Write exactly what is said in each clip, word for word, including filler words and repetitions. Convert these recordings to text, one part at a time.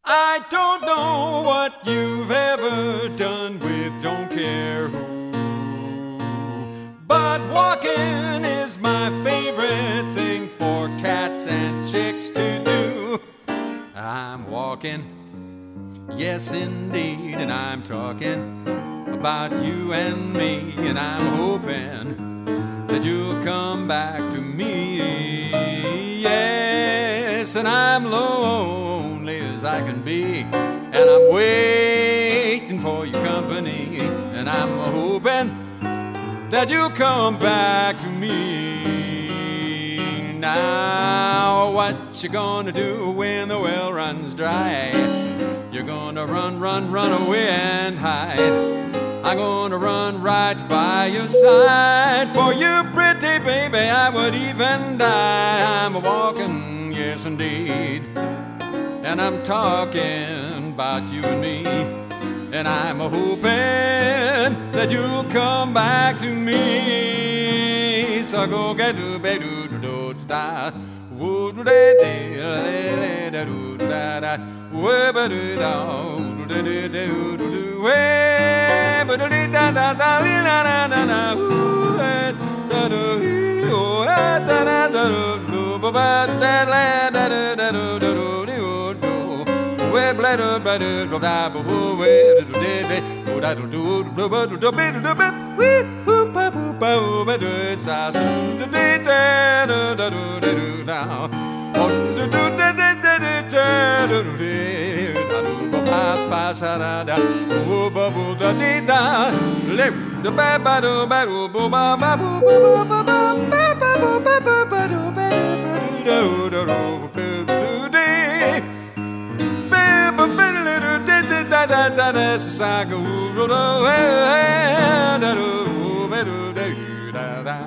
I don't know what you've ever done with don't care who, but walking is my favorite thing for cats and chicks to do. I'm walking, yes indeed, and I'm talking about you and me, and I'm hoping that you'll come back to me. Yes, and I'm lonely as I can be, and I'm waiting for your company, and I'm hoping that you'll come back to me. Now, what you gonna do when the well runs dry? You're gonna run, run, run away and hide. I'm gonna run right by your side. For you, pretty baby, I would even die. I'm walking, yes indeed, and I'm talking about you and me, and I'm hoping that you'll come back to me. So go get do be do do do da woo do de de de de do da da woo ba do da do de de do do way ba do da da da na na na na woo da do oh da da da do ba ba da la da da da do do do do way bla do ba do da ba woo way do de de do da do do do ba do do be do be wee hoo pa hoo pa hoo ba do sa sun do de da do da do do now on do do da da da da do do da do ba pa pa sa da da woo ba boo da de da le da ba ba do ba do bo ba ba boo ba ba ba ba ba boo ba ba ba do ba do do do do do de ba ba ba do de da da da da sa go do do da do ba do da da.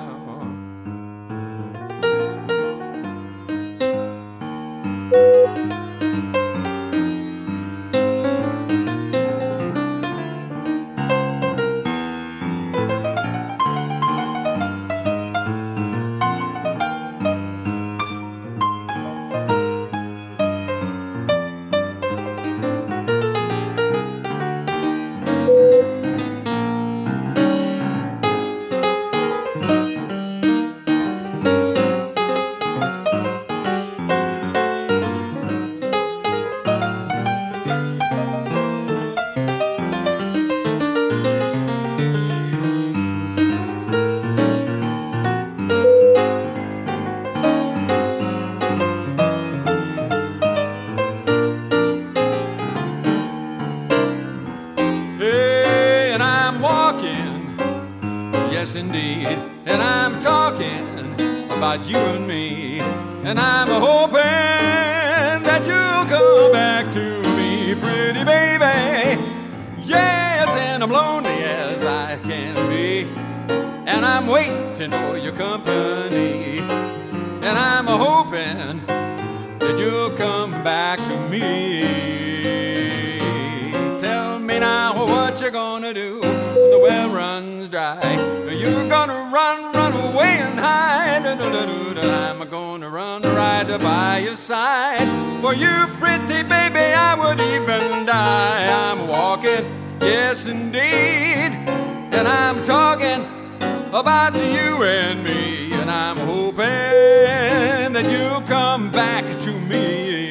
Yes, indeed, and I'm talking about you and me, and I'm hoping that you'll come back to me, pretty baby. Yes, and I'm lonely as I can be, and I'm waiting for your company, and I'm hoping that you'll come back to me. Tell me now what you're gonna do when the well runs dry. You're gonna run, run away and hide. I'm gonna run right by your side. For you, pretty baby, I would even die. I'm walking, yes indeed, and I'm talking about you and me, and I'm hoping that you'll come back to me.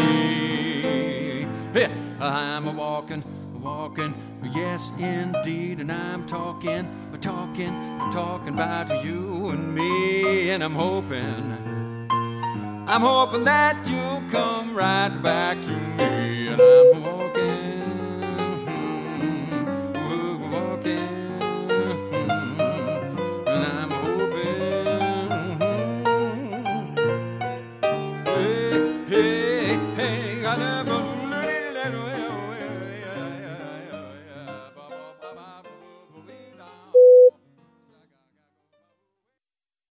Yeah, I'm walking, walking, yes indeed, and I'm talking, talking, talking about you and me, and I'm hoping, I'm hoping that you'll come right back to me, and I'm walking, walking, and I'm hoping, hey, hey, hey, I never let it away.